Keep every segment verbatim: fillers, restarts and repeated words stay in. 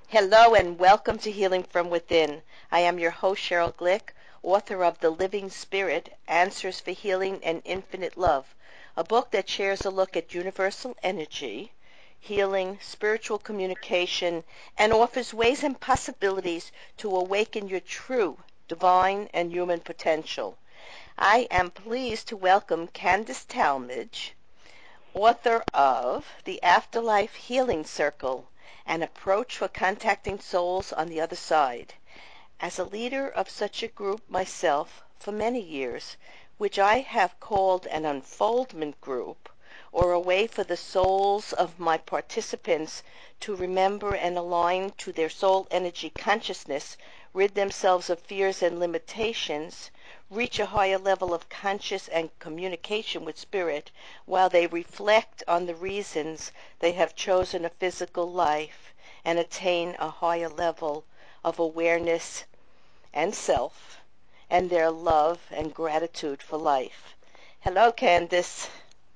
Hello and welcome to Healing from Within. I am your host, Cheryl Glick, author of The Living Spirit, Answers for Healing and Infinite Love, a book that shares a look at universal energy, healing, spiritual communication, and offers ways and possibilities to awaken your true divine and human potential. I am pleased to welcome Candace Talmadge, author of The Afterlife Healing Circle, an approach for contacting souls on the other side. As a leader of such a group myself for many years, which I have called an unfoldment group, or a way for the souls of my participants to remember and align to their soul energy consciousness, rid themselves of fears and limitations, reach a higher level of conscious and communication with spirit while they reflect on the reasons they have chosen a physical life and attain a higher level of awareness and self and their love and gratitude for life. Hello, Candace.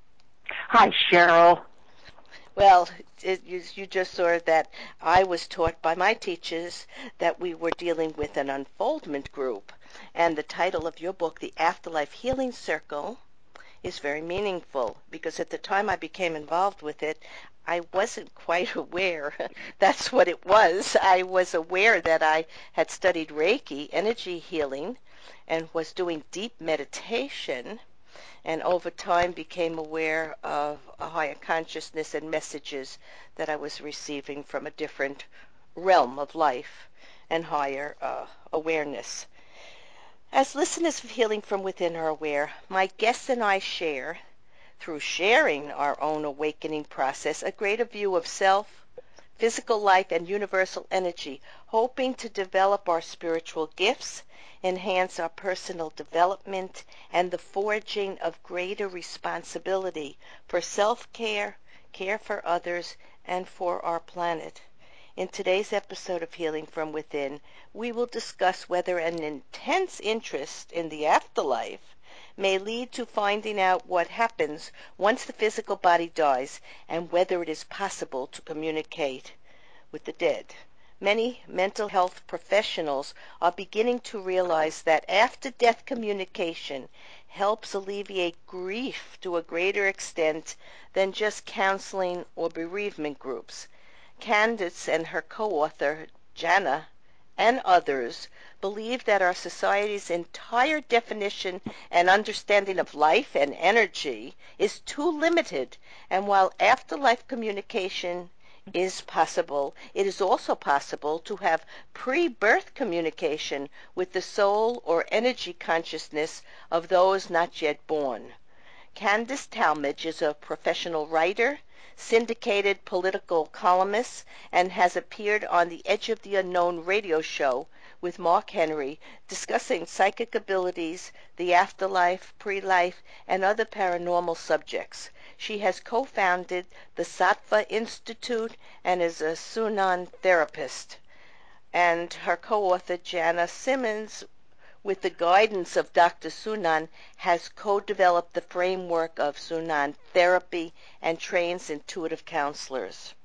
Hi, Cheryl. Well, it, you, you just saw that I was taught by my teachers that we were dealing with an unfoldment group. And the title of your book, The Afterlife Healing Circle, is very meaningful because at the time I became involved with it, I wasn't quite aware that's what it was. I was aware that I had studied Reiki, energy healing, and was doing deep meditation, and over time became aware of a higher consciousness and messages that I was receiving from a different realm of life and higher uh, awareness. As listeners of Healing from Within are aware, my guests and I share, through sharing our own awakening process, a greater view of self, physical life, and universal energy, hoping to develop our spiritual gifts, enhance our personal development, and the forging of greater responsibility for self-care, care for others, and for our planet. In today's episode of Healing from Within, we will discuss whether an intense interest in the afterlife may lead to finding out what happens once the physical body dies and whether it is possible to communicate with the dead. Many mental health professionals are beginning to realize that after-death communication helps alleviate grief to a greater extent than just counseling or bereavement groups. Candace and her co-author, Jana, and others believe that our society's entire definition and understanding of life and energy is too limited, and while afterlife communication is possible, it is also possible to have pre-birth communication with the soul or energy consciousness of those not yet born. Candace Talmadge is a professional writer, syndicated political columnist, and has appeared on the Edge of the Unknown radio show with Mark Henry, discussing psychic abilities, the afterlife, pre-life, and other paranormal subjects. She has co-founded the Sattva Institute and is a Sunan therapist. And her co-author, Jana Simmons, with the guidance of Doctor Sunan, has co-developed the framework of Sunan therapy and trains intuitive counselors.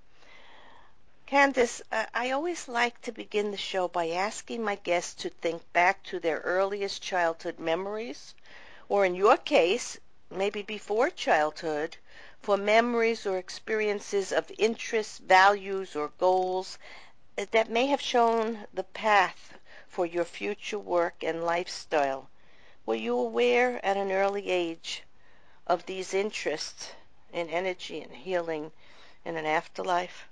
Candace, uh, I always like to begin the show by asking my guests to think back to their earliest childhood memories, or in your case, maybe before childhood, for memories or experiences of interests, values, or goals that may have shown the path for your future work and lifestyle. Were you aware at an early age of these interests in energy and healing in an afterlife?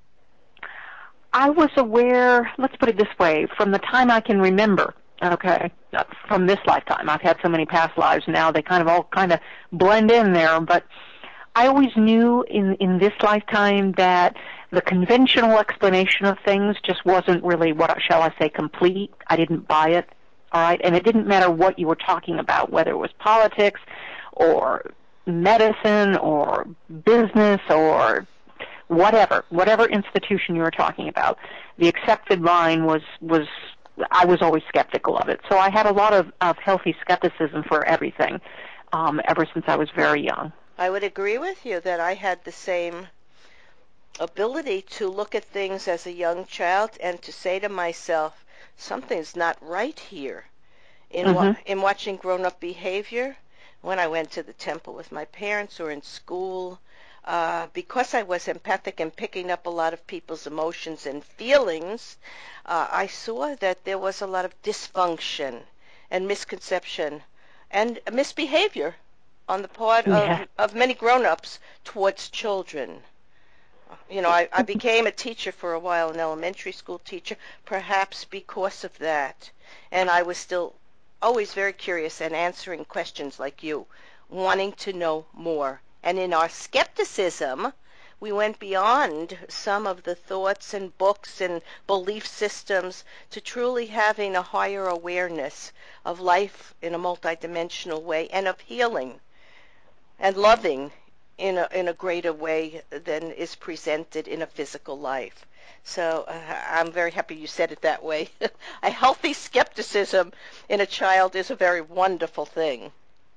I was aware, let's put it this way, from the time I can remember, okay, from this lifetime. I've had so many past lives now, they kind of all kind of blend in there, but I always knew in, in this lifetime that the conventional explanation of things just wasn't really, what shall I say, complete. I didn't buy it, all right? And it didn't matter what you were talking about, whether it was politics or medicine or business or whatever, whatever institution you were talking about. The accepted line was, was I was always skeptical of it. So I had a lot of, of healthy skepticism for everything um, ever since I was very young. I would agree with you that I had the same ability to look at things as a young child and to say to myself, something's not right here. In wa- Mm-hmm. in watching grown-up behavior, when I went to the temple with my parents or in school, uh, because I was empathic and picking up a lot of people's emotions and feelings, uh, I saw that there was a lot of dysfunction and misconception and misbehavior on the part of, Yeah. of many grown-ups towards children. You know, I, I became a teacher for a while, an elementary school teacher, perhaps because of that. And I was still always very curious and answering questions like you, wanting to know more. And in our skepticism, we went beyond some of the thoughts and books and belief systems to truly having a higher awareness of life in a multidimensional way and of healing and loving in a in a greater way than is presented in a physical life. So uh, I'm very happy you said it that way. A healthy skepticism in a child is a very wonderful thing.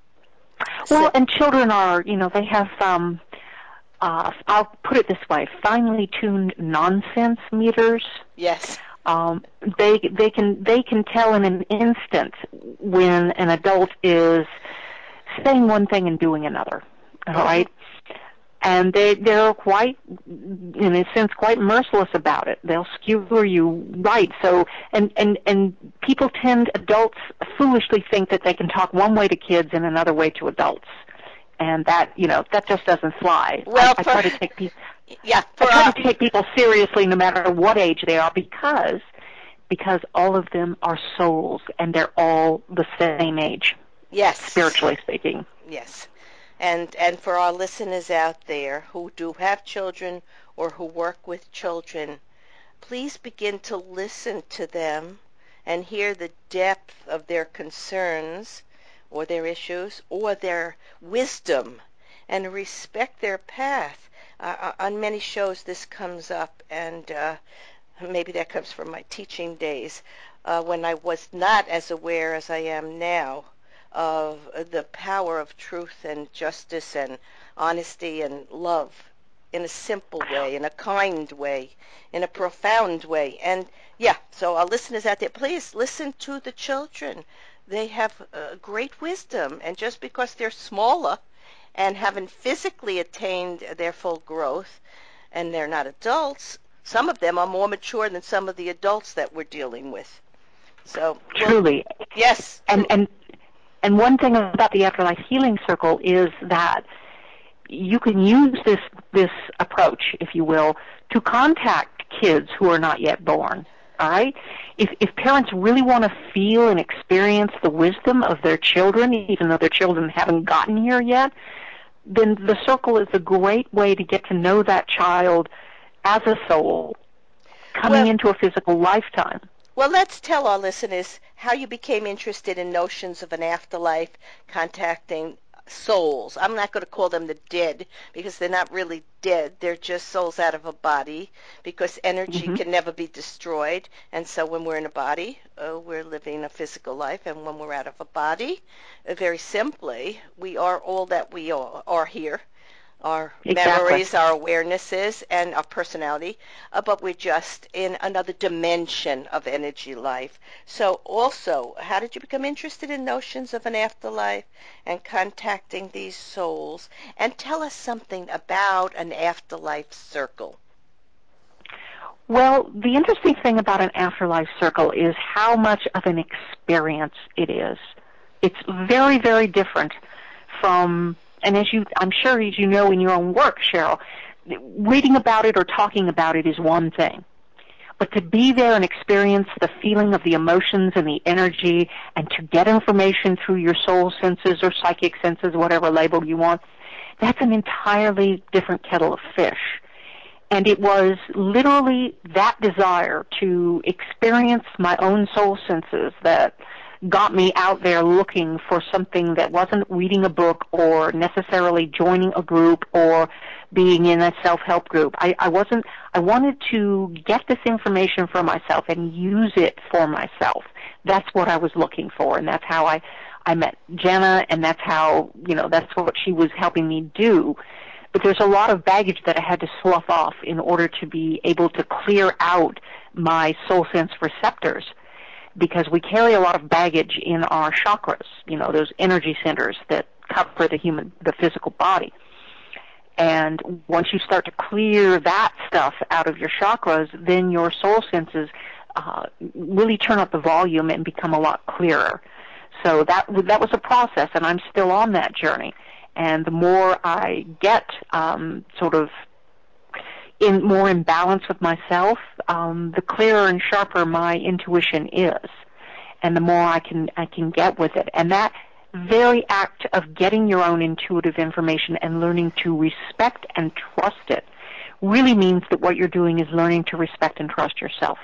Well, So, and children are, you know, they have, um, uh, I'll put it this way, finely tuned nonsense meters. yes. Um, they they can they can tell in an instant when an adult is saying one thing and doing another. All Mm-hmm. right. And they, they're quite, in a sense, quite merciless about it. They'll skewer you right. So, and, and, and people tend, adults foolishly think that they can talk one way to kids and another way to adults. And that, you know, that just doesn't fly. Well, I, I for, try to take people, yeah, I for try our, to take people seriously no matter what age they are because, because all of them are souls and they're all the same age, yes, spiritually speaking. yes. And and for our listeners out there who do have children or who work with children, please begin to listen to them and hear the depth of their concerns or their issues or their wisdom and respect their path. Uh, on many shows this comes up, and uh, maybe that comes from my teaching days uh, when I was not as aware as I am now of the power of truth and justice and honesty and love in a simple way, in a kind way, in a profound way. And yeah, so our listeners out there, please listen to the children. They have uh, great wisdom, and just because they're smaller and haven't physically attained their full growth and they're not adults, some of them are more mature than some of the adults that we're dealing with. So, well, Truly. yes. And, and, And one thing about the Afterlife Healing Circle is that you can use this this approach, if you will, to contact kids who are not yet born. All right? If if parents really want to feel and experience the wisdom of their children, even though their children haven't gotten here yet, then the circle is a great way to get to know that child as a soul coming Well, into a physical lifetime. Well, let's tell our listeners how you became interested in notions of an afterlife, contacting souls. I'm not going to call them the dead because they're not really dead. They're just souls out of a body because energy Mm-hmm. can never be destroyed. And so when we're in a body, uh, we're living a physical life. And when we're out of a body, uh, very simply, we are all that we are, are here. Our Exactly. memories, our awarenesses, and our personality, uh, but we're just in another dimension of energy life. So also, how did you become interested in notions of an afterlife and contacting these souls? And tell us something about an afterlife circle. Well, the interesting thing about an afterlife circle is how much of an experience it is. It's very, very different from, and as you, I'm sure as you know in your own work, Cheryl, reading about it or talking about it is one thing. But to be there and experience the feeling of the emotions and the energy and to get information through your soul senses or psychic senses, whatever label you want, that's an entirely different kettle of fish. And it was literally that desire to experience my own soul senses that got me out there looking for something that wasn't reading a book or necessarily joining a group or being in a self-help group. I, I wasn't, I wanted to get this information for myself and use it for myself. That's what I was looking for, and that's how I, I met Jenna, and that's how, you know, that's what she was helping me do. but there's a lot of baggage that I had to slough off in order to be able to clear out my soul sense receptors, because we carry a lot of baggage in our chakras, you know, those energy centers that cover the human, the physical body. And once you start to clear that stuff out of your chakras, then your soul senses uh, really turn up the volume and become a lot clearer. So that that was a process, and I'm still on that journey. And the more I get um, sort of in more in balance with myself, um, the clearer and sharper my intuition is, and the more I can I can get with it. And that very act of getting your own intuitive information and learning to respect and trust it really means that what you're doing is learning to respect and trust yourself.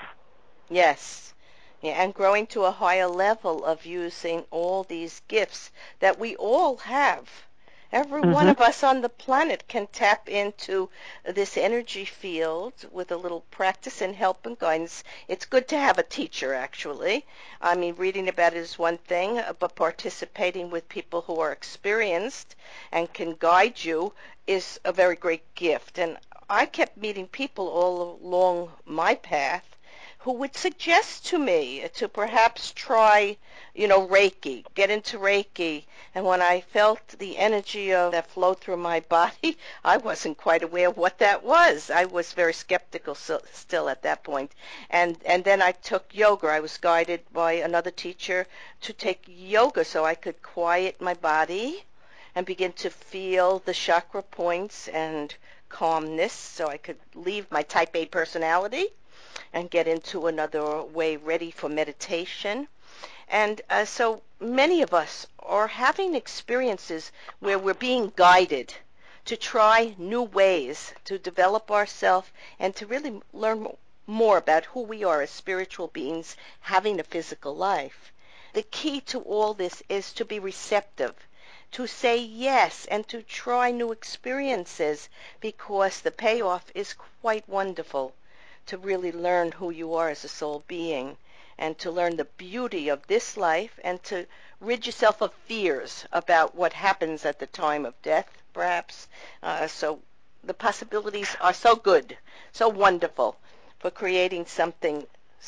Yes. Yeah, and growing to a higher level of using all these gifts that we all have. Every Mm-hmm. one of us on the planet can tap into this energy field with a little practice and help and guidance. It's good to have a teacher, actually. I mean, reading about it is one thing, but participating with people who are experienced and can guide you is a very great gift. And I kept meeting people all along my path who would suggest to me to perhaps try, you know, Reiki, get into Reiki. And when I felt the energy of that flow through my body, I wasn't quite aware of what that was. I was very skeptical so, still at that point. And and then I took yoga. I was guided by another teacher to take yoga so I could quiet my body and begin to feel the chakra points and calmness so I could leave my type A personality and get into another way ready for meditation. And uh, so many of us are having experiences where we're being guided to try new ways to develop ourselves and to really learn more about who we are as spiritual beings having a physical life. The key to all this is to be receptive, to say yes, and to try new experiences, because the payoff is quite wonderful. To really learn who you are as a soul being, and to learn the beauty of this life, and to rid yourself of fears about what happens at the time of death, perhaps. Uh, so the possibilities are so good, so wonderful for creating something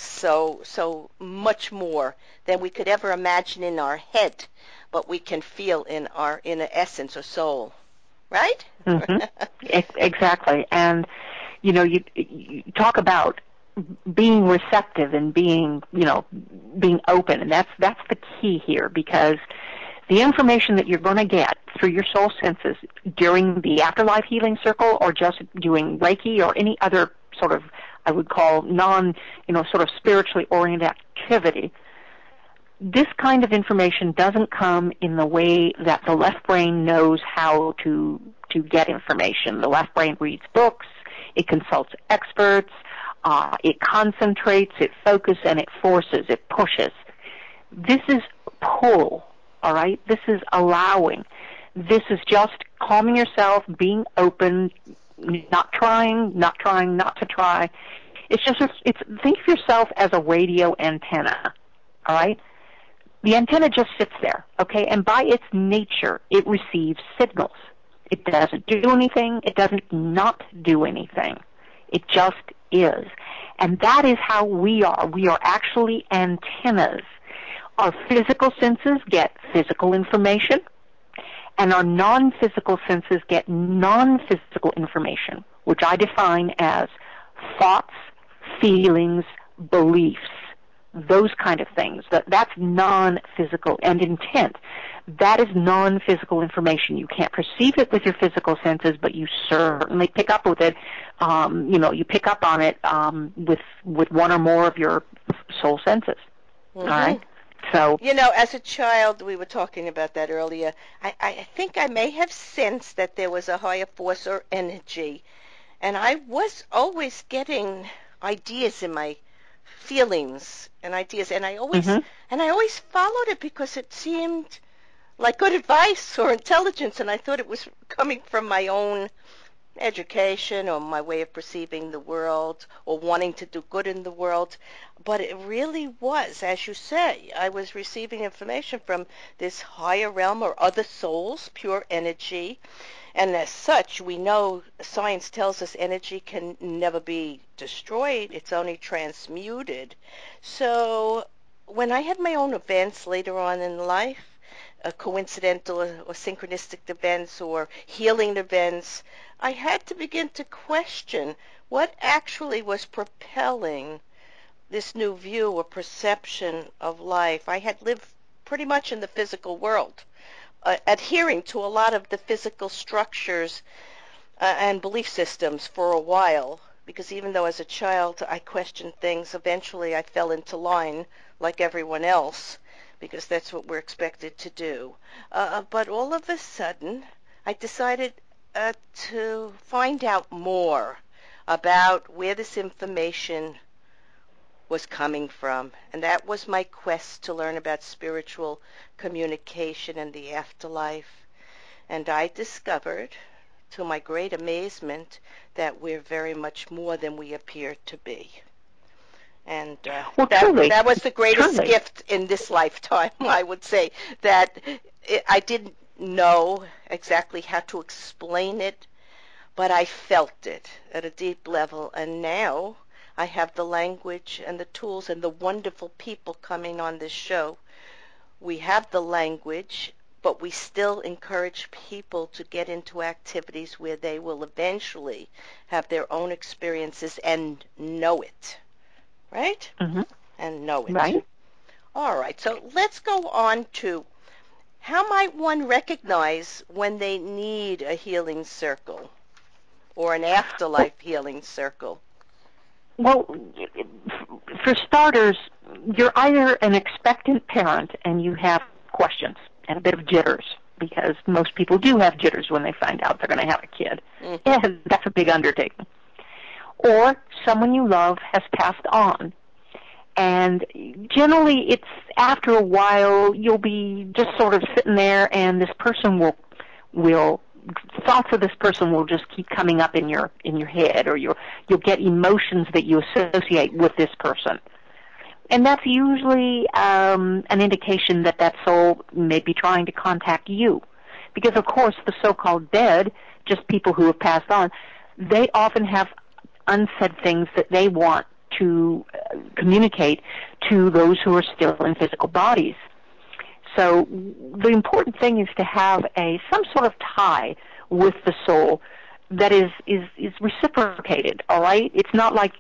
so so much more than we could ever imagine in our head, but we can feel in our inner essence or soul. Right? Mm-hmm. Exactly. And you know, you, you talk about being receptive and being, you know, being open, and that's that's the key here, because the information that you're going to get through your soul senses during the afterlife healing circle, or just doing Reiki or any other sort of, I would call non, you know, sort of spiritually oriented activity, this kind of information doesn't come in the way that the left brain knows how to to get information. The left brain reads books, it consults experts, uh, it concentrates, it focuses, and it forces, it pushes. This is pull, all right? This is allowing. This is just calming yourself, being open, not trying, not trying, not to try. It's just, it's, think of yourself as a radio antenna, all right? The antenna just sits there, okay? And by its nature, it receives signals. It doesn't do anything. It doesn't not do anything. It just is. And that is how we are. We are actually antennas. Our physical senses get physical information, and our non-physical senses get non-physical information, which I define as thoughts, feelings, beliefs, those kind of things. That That's non-physical. And intent, that is non-physical information. You can't perceive it with your physical senses, but you certainly pick up with it. Um, you know, you pick up on it um, with with one or more of your soul senses. Mm-hmm. All right. So, you know, as a child, we were talking about that earlier. I, I think I may have sensed that there was a higher force or energy, and I was always getting ideas in my feelings and ideas, and I always mm-hmm. and I always followed it because it seemed like good advice or intelligence, and I thought it was coming from my own education or my way of perceiving the world or wanting to do good in the world. But it really was, as you say, I was receiving information from this higher realm or other souls, pure energy. And as such, we know science tells us energy can never be destroyed. It's only transmuted. So when I had my own events later on in life, uh, coincidental or, or synchronistic events or healing events, I had to begin to question what actually was propelling this new view or perception of life. I had lived pretty much in the physical world, uh, adhering to a lot of the physical structures uh, and belief systems for a while, because even though as a child I questioned things, eventually I fell into line like everyone else, because that's what we're expected to do. Uh, but all of a sudden, I decided uh, to find out more about where this information was coming from, and that was my quest to learn about spiritual communication and the afterlife. And I discovered, to my great amazement, that we're very much more than we appear to be. And uh, Well, that truly, that was the greatest truly. gift in this lifetime, I would say, that it, I didn't know exactly how to explain it, but I felt it at a deep level. And now I have the language and the tools and the wonderful people coming on this show. We have the language, but we still encourage people to get into activities where they will eventually have their own experiences and know it. Right? Mm-hmm. And know it. Right. All right, so let's go on to how might one recognize when they need a healing circle or an Well, afterlife healing circle? well, for starters, you're either an expectant parent and you have questions and a bit of jitters, because most people do have jitters when they find out they're going to have a kid. Mm-hmm. And that's a big undertaking. Or someone you love has passed on. And generally, it's after a while, you'll be just sort of sitting there, and this person will, will, thoughts of this person will just keep coming up in your, in your head, or you'll, you'll get emotions that you associate with this person. And that's usually um, an indication that that soul may be trying to contact you. Because, of course, the so-called dead, just people who have passed on, they often have unsaid things that they want to uh, communicate to those who are still in physical bodies. So the important thing is to have a some sort of tie with the soul that is, is, is reciprocated, all right? It's not like,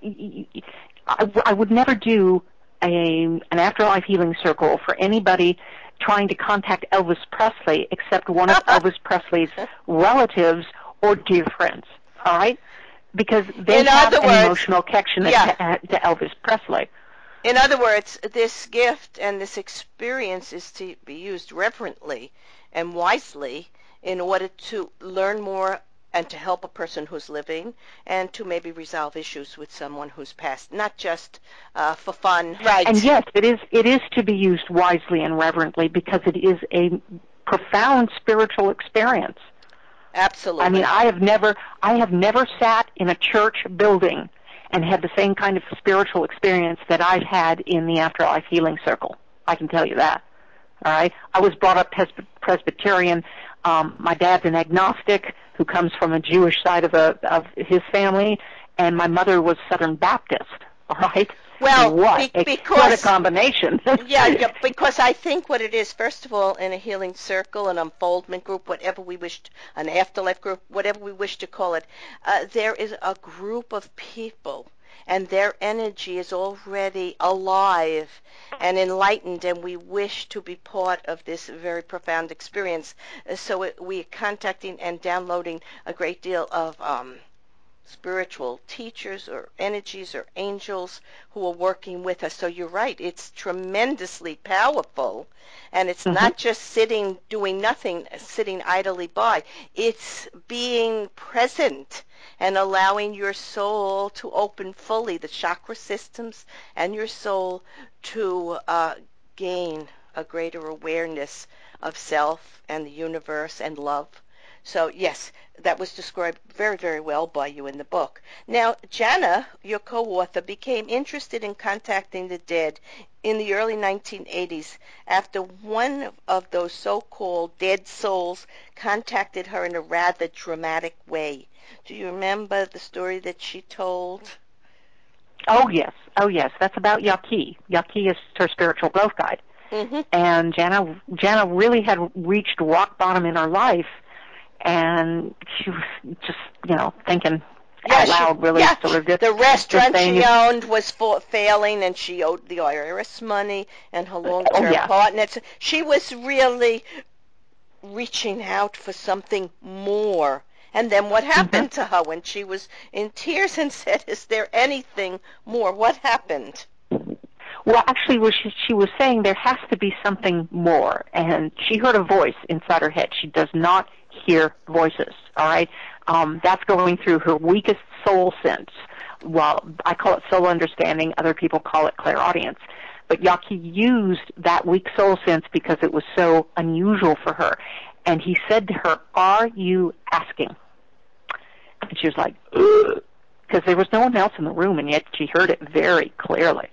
I, I would never do a, an afterlife healing circle for anybody trying to contact Elvis Presley except one of Elvis Presley's relatives or dear friends, all right? Because they In have other an words, emotional connection yeah. to, to Elvis Presley. In other words, this gift and this experience is to be used reverently and wisely in order to learn more and to help a person who's living and to maybe resolve issues with someone who's passed, not just uh, for fun. Right. And yes, it is it is to be used wisely and reverently because it is a profound spiritual experience. Absolutely. I mean, I have never I have never sat in a church building and had the same kind of spiritual experience that I've had in the Afterlife Healing Circle. I can tell you that. All right? I was brought up Pres- Presbyterian. Um, my dad's an agnostic who comes from a Jewish side of, a, of his family, and my mother was Southern Baptist. All right? Well, what? be- a, because what a combination. yeah, yeah, because I think what it is, first of all, in a healing circle, an unfoldment group, whatever we wish, to, an afterlife group, whatever we wish to call it, uh, there is a group of people, and their energy is already alive and enlightened, and we wish to be part of this very profound experience. Uh, So it, we are contacting and downloading a great deal of um, spiritual teachers or energies or angels who are working with us. So you're right, it's tremendously powerful, and it's mm-hmm. not just sitting doing nothing, sitting idly by. It's being present and allowing your soul to open fully, the chakra systems and your soul to uh, gain a greater awareness of self and the universe and love. So, yes, that was described very, very well by you in the book. Now, Jana, your co-author, became interested in contacting the dead in the early nineteen eighties after one of those so-called dead souls contacted her in a rather dramatic way. Do you remember the story that she told? Oh, yes. Oh, yes. That's about Yaqui. Yaqui is her spiritual growth guide. Mm-hmm. And Jana, Jana really had reached rock bottom in her life, and she was just, you know, thinking yeah, out loud, she, really yeah, sort of just, the restaurant just she owned was for, failing, and she owed the I R S money and her long-term oh, yeah. partner. She was really reaching out for something more. And then what happened mm-hmm. to her when she was in tears and said, is there anything more? What happened? Well, actually, was she, she was saying there has to be something more, and she heard a voice inside her head. She does not hear voices, all right? Um, that's going through her weakest soul sense. Well, I call it soul understanding. Other people call it clairaudience. But Yaqui used that weak soul sense because it was so unusual for her. And he said to her, are you asking? And she was like, ugh, because there was no one else in the room, and yet she heard it very clearly.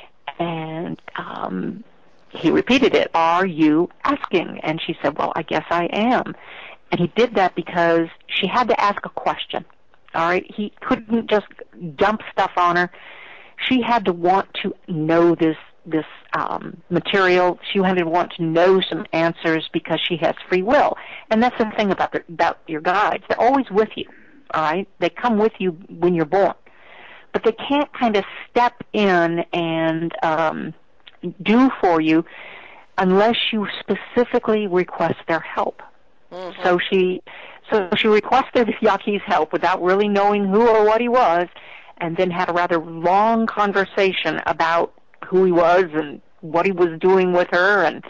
And um, he repeated it, are you asking? And she said, well, I guess I am. And he did that because she had to ask a question. All right? He couldn't just dump stuff on her. She had to want to know this this um, material. She had to want to know some answers because she has free will. And that's the thing about the, about your guides. They're always with you. All right? They come with you when you're born. But they can't kind of step in and um, do for you unless you specifically request their help. Mm-hmm. So she, so she requested Yaqui's help without really knowing who or what he was, and then had a rather long conversation about who he was and what he was doing with her and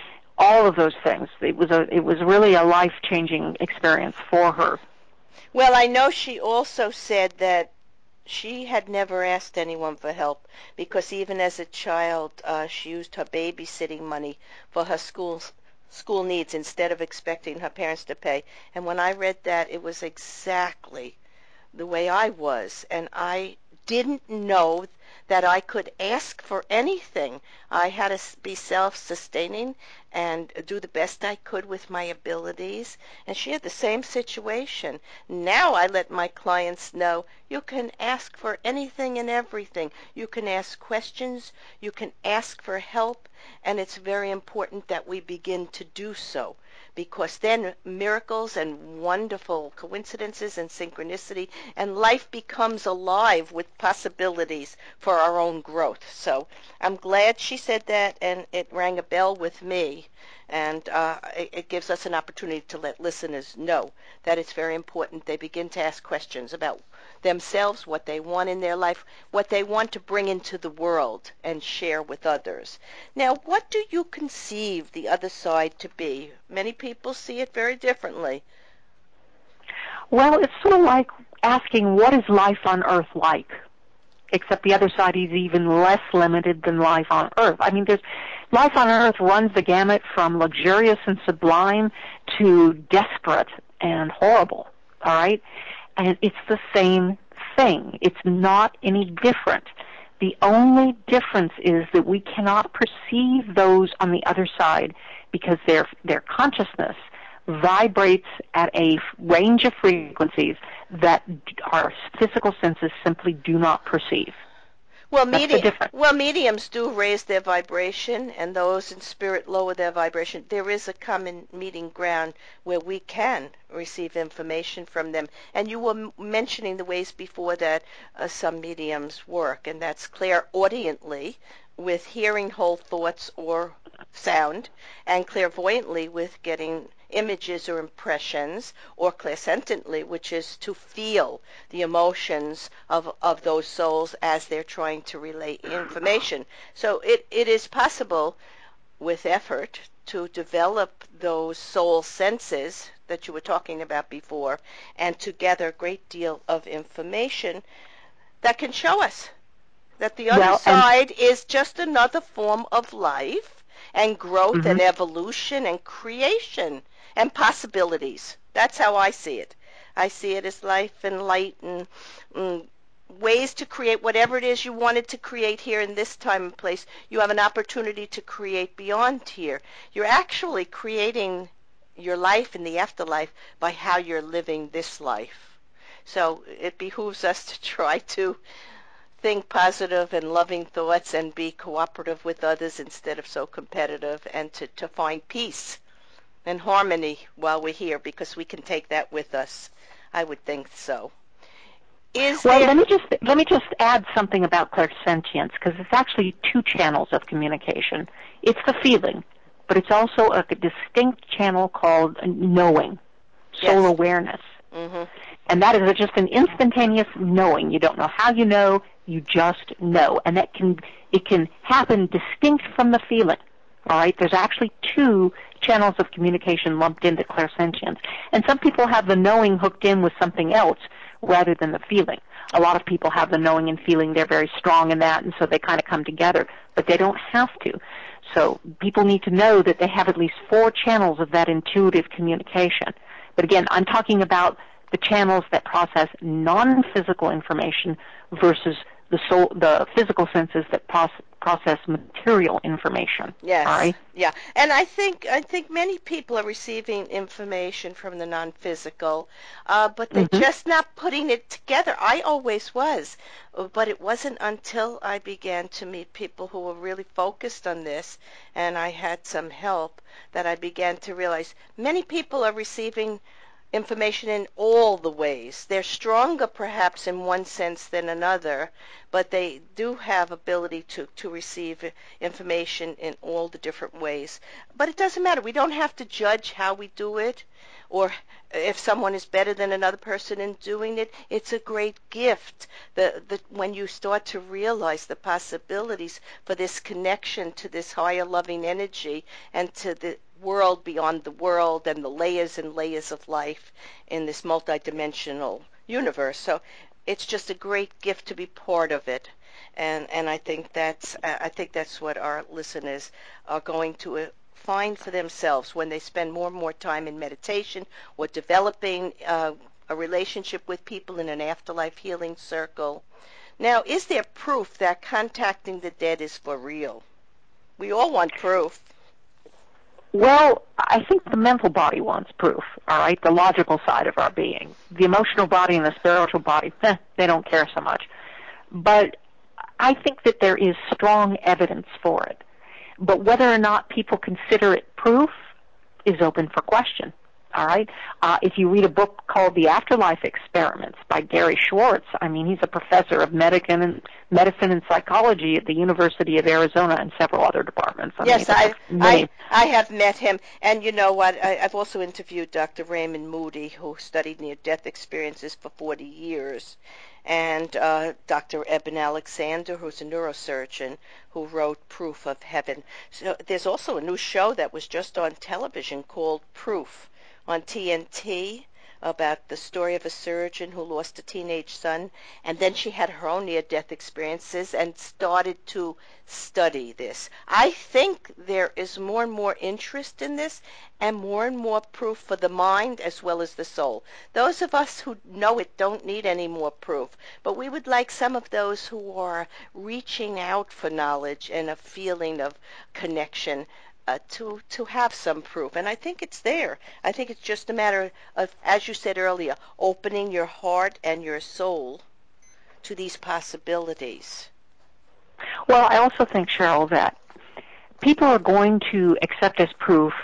all of those things. It was a, it was really a life-changing experience for her. Well, I know she also said that she had never asked anyone for help because even as a child, uh, she used her babysitting money for her school school needs instead of expecting her parents to pay. And when I read that, it was exactly the way I was, and I didn't know that I could ask for anything. I had to be self-sustaining and do the best I could with my abilities, and she had the same situation. Now I let my clients know you can ask for anything and everything. You can ask questions, you can ask for help, and it's very important that we begin to do so, because then miracles and wonderful coincidences and synchronicity and life becomes alive with possibilities for our own growth. So I'm glad she said that, and it rang a bell with me, and uh, it, it gives us an opportunity to let listeners know that it's very important they begin to ask questions about themselves, what they want in their life, what they want to bring into the world and share with others. Now, what do you conceive the other side to be? Many people see it very differently. Well, it's sort of like asking, what is life on Earth like? Except the other side is even less limited than life on Earth. I mean, there's life on Earth runs the gamut from luxurious and sublime to desperate and horrible, all right? And it's the same thing. It's not any different. The only difference is that we cannot perceive those on the other side because their their consciousness vibrates at a range of frequencies that our physical senses simply do not perceive. Well, medi- well, mediums do raise their vibration, and those in spirit lower their vibration. There is a common meeting ground where we can receive information from them. And you were m- mentioning the ways before that uh, some mediums work, and that's clairaudiently, with hearing whole thoughts or sound, and clairvoyantly with getting images or impressions, or clairsentiently, which is to feel the emotions of, of those souls as they're trying to relay information. So it, it is possible, with effort, to develop those soul senses that you were talking about before, and to gather a great deal of information that can show us that the other well, side is just another form of life and growth mm-hmm. and evolution and creation. and possibilities. That's how I see it. I see it as life and light and, and ways to create whatever it is you wanted to create here in this time and place. You have an opportunity to create beyond here. You're actually creating your life in the afterlife by how you're living this life. So it behooves us to try to think positive and loving thoughts and be cooperative with others instead of so competitive, and to, to find peace and harmony while we're here, because we can take that with us. I would think so. Is well, there... let me just let me just add something about clairsentience, because it's actually two channels of communication. It's the feeling, but it's also a distinct channel called knowing, soul yes. awareness. Mm-hmm. And that is just an instantaneous knowing. You don't know how you know, you just know. And that can it can happen distinct from the feeling. All right? There's actually two channels of communication lumped into clairsentience. And some people have the knowing hooked in with something else rather than the feeling. A lot of people have the knowing and feeling. They're very strong in that, and so they kind of come together. But they don't have to. So people need to know that they have at least four channels of that intuitive communication. But again, I'm talking about the channels that process non-physical information versus the soul, the physical senses that process, process material information. Yes. All right? Yeah. And I think I think many people are receiving information from the non-physical, uh, but they're mm-hmm. just not putting it together. I always was, but it wasn't until I began to meet people who were really focused on this, and I had some help, that I began to realize many people are receiving information in all the ways. They're stronger perhaps in one sense than another, but they do have ability to, to receive information in all the different ways. But it doesn't matter. We don't have to judge how we do it, or if someone is better than another person in doing it. It's a great gift the, the, when you start to realize the possibilities for this connection to this higher loving energy and to the world beyond the world and the layers and layers of life in this multidimensional universe. So it's just a great gift to be part of it, and and I think that's I think that's what our listeners are going to find for themselves when they spend more and more time in meditation or developing uh, a relationship with people in an afterlife healing circle. Now, is there proof that contacting the dead is for real? We all want proof. Well, I think the mental body wants proof, all right, the logical side of our being. The emotional body and the spiritual body, eh, they don't care so much. But I think that there is strong evidence for it. But whether or not people consider it proof is open for question, all right? Uh, if you read a book called The Afterlife Experiments by Gary Schwartz, I mean, he's a professor of medicine and, medicine and psychology at the University of Arizona and several other departments. I yes, mean, I, many, I I have met him. And you know what? I, I've also interviewed Doctor Raymond Moody, who studied near-death experiences for forty years. And uh, Doctor Eben Alexander, who's a neurosurgeon, who wrote Proof of Heaven. So there's also a new show that was just on television called Proof on T N T, about the story of a surgeon who lost a teenage son, and then she had her own near-death experiences and started to study this. I think there is more and more interest in this and more and more proof for the mind as well as the soul. Those of us who know it don't need any more proof, but we would like some of those who are reaching out for knowledge and a feeling of connection Uh, to to have some proof, and I think it's there. I think it's just a matter of, as you said earlier, opening your heart and your soul to these possibilities. Well, I also think, Cheryl, that people are going to accept as proof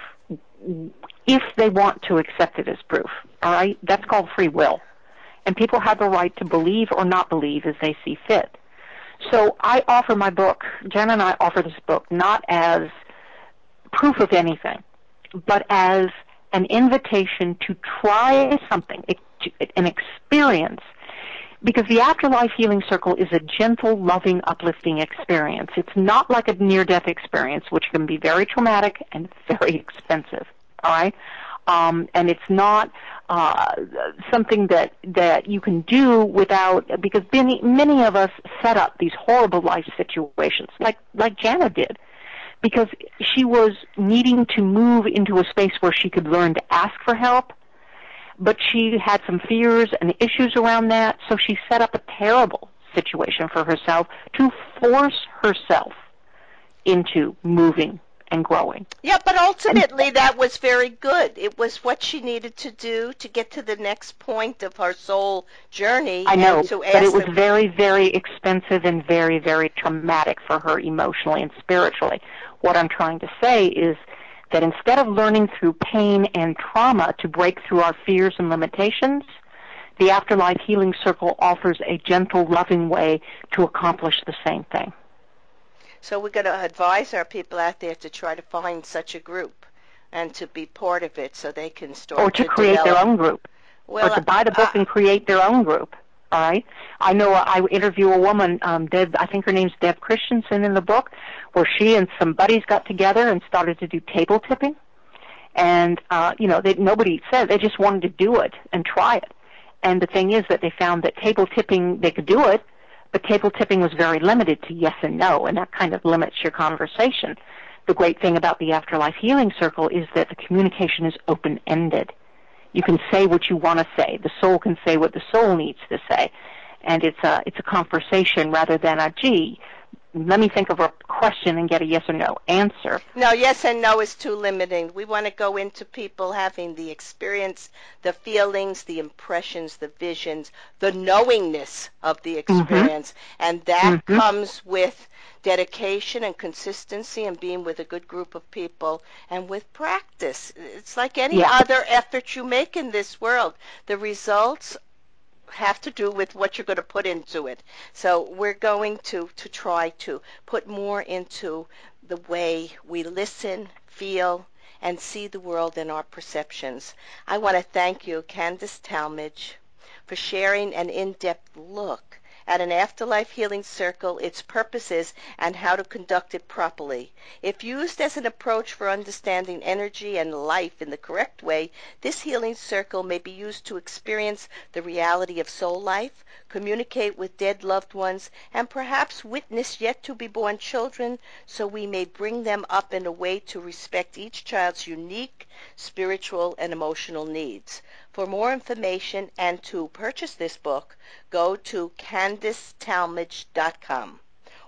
if they want to accept it as proof, all right? That's called free will, and people have the right to believe or not believe as they see fit. So I offer my book, Jen and I offer this book not as proof of anything, but as an invitation to try something, an experience, because the Afterlife Healing Circle is a gentle, loving, uplifting experience. It's not like a near-death experience, which can be very traumatic and very expensive, all right? Um, and it's not uh, something that, that you can do without, because many, many of us set up these horrible life situations, like, like Jana did. because she was needing to move into a space where she could learn to ask for help, but she had some fears and issues around that, so she set up a terrible situation for herself to force herself into moving and growing. Yeah, but ultimately that was very good. It was what she needed to do to get to the next point of her soul journey. I know, and to ask but it was the, very, very expensive and very, very traumatic for her emotionally and spiritually. What I'm trying to say is that instead of learning through pain and trauma to break through our fears and limitations, the Afterlife Healing Circle offers a gentle, loving way to accomplish the same thing. So we're going to advise our people out there to try to find such a group and to be part of it so they can start or to, to create develop. their own group, well, or to buy the book uh, and create their own group. All right. I know I interview a woman, um, Deb, I think her name's Deb Christensen in the book, where she and some buddies got together and started to do table tipping. And, uh, you know, they, nobody said, they just wanted to do it and try it. And the thing is that they found that table tipping, they could do it, but table tipping was very limited to yes and no, and that kind of limits your conversation. The great thing about the Afterlife Healing Circle is that the communication is open-ended. You can say what you want to say. The soul can say what the soul needs to say. And it's a, it's a conversation rather than a, gee, let me think of a question and get a yes or no answer. No, yes and no is too limiting. We want to go into people having the experience, the feelings, the impressions, the visions, the knowingness of the experience. Mm-hmm. And that mm-hmm. comes with dedication and consistency and being with a good group of people and with practice. It's like any yeah. other effort you make in this world. The results have to do with what you're going to put into it. So we're going to, to try to put more into the way we listen, feel, and see the world in our perceptions. I want to thank you, Candace Talmadge, for sharing an in-depth look at an Afterlife Healing Circle, its purposes, and how to conduct it properly. If used as an approach for understanding energy and life in the correct way, this healing circle may be used to experience the reality of soul life, communicate with dead loved ones, and perhaps witness yet-to-be-born children, so we may bring them up in a way to respect each child's unique spiritual and emotional needs. For more information and to purchase this book, go to candace talmadge dot com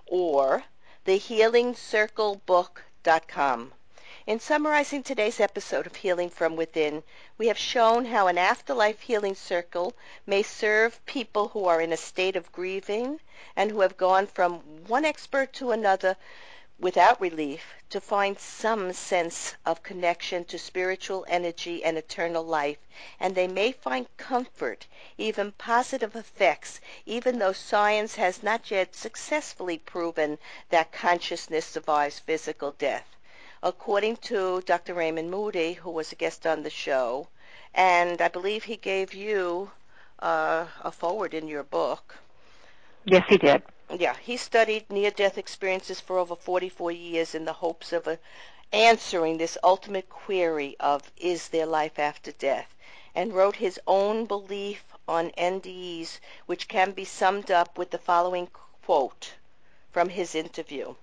or the healing circle book dot com. In summarizing today's episode of Healing from Within, we have shown how an afterlife healing circle may serve people who are in a state of grieving and who have gone from one expert to another without relief to find some sense of connection to spiritual energy and eternal life, and they may find comfort, even positive effects, even though science has not yet successfully proven that consciousness survives physical death. According to Doctor Raymond Moody, who was a guest on the show, and I believe he gave you uh, a foreword in your book. Yes, he did. Yeah, he studied near-death experiences for over forty-four years in the hopes of uh, answering this ultimate query of, is there life after death? And wrote his own belief on N D Es, which can be summed up with the following quote from his interview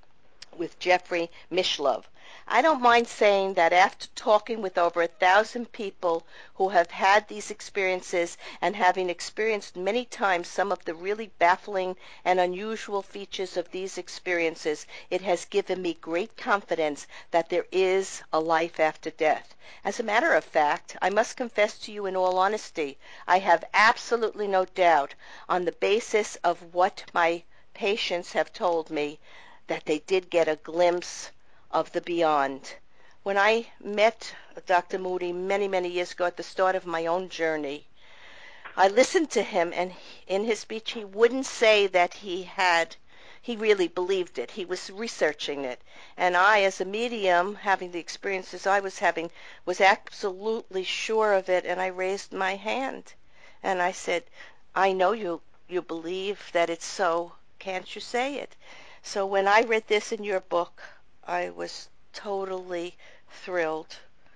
with Jeffrey Mishlove. I don't mind saying that after talking with over a thousand people who have had these experiences and having experienced many times some of the really baffling and unusual features of these experiences, it has given me great confidence that there is a life after death. As a matter of fact, I must confess to you in all honesty, I have absolutely no doubt on the basis of what my patients have told me that they did get a glimpse of the beyond. When I met Doctor Moody many, many years ago at the start of my own journey, I listened to him, and in his speech he wouldn't say that he had, he really believed it. He was researching it. And I, as a medium, having the experiences I was having, was absolutely sure of it, and I raised my hand. And I said, I know you, you believe that it's so. Can't you say it? So when I read this in your book, I was totally thrilled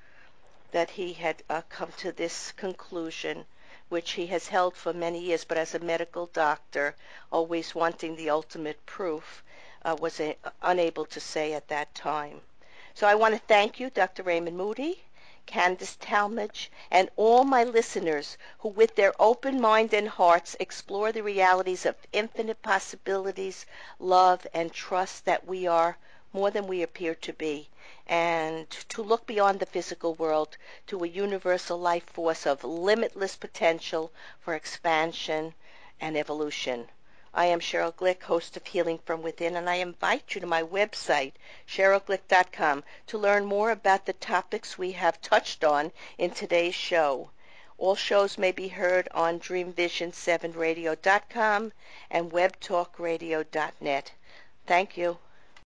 that he had uh, come to this conclusion, which he has held for many years, but as a medical doctor, always wanting the ultimate proof. uh, was a, unable to say at that time. So I want to thank you, Doctor Raymond Moody, Candace Talmadge, and all my listeners who with their open mind and hearts explore the realities of infinite possibilities, love, and trust that we are more than we appear to be, and to look beyond the physical world to a universal life force of limitless potential for expansion and evolution. I am Cheryl Glick, host of Healing from Within, and I invite you to my website, cheryl glick dot com, to learn more about the topics we have touched on in today's show. All shows may be heard on dream vision seven radio dot com and web talk radio dot net. Thank you.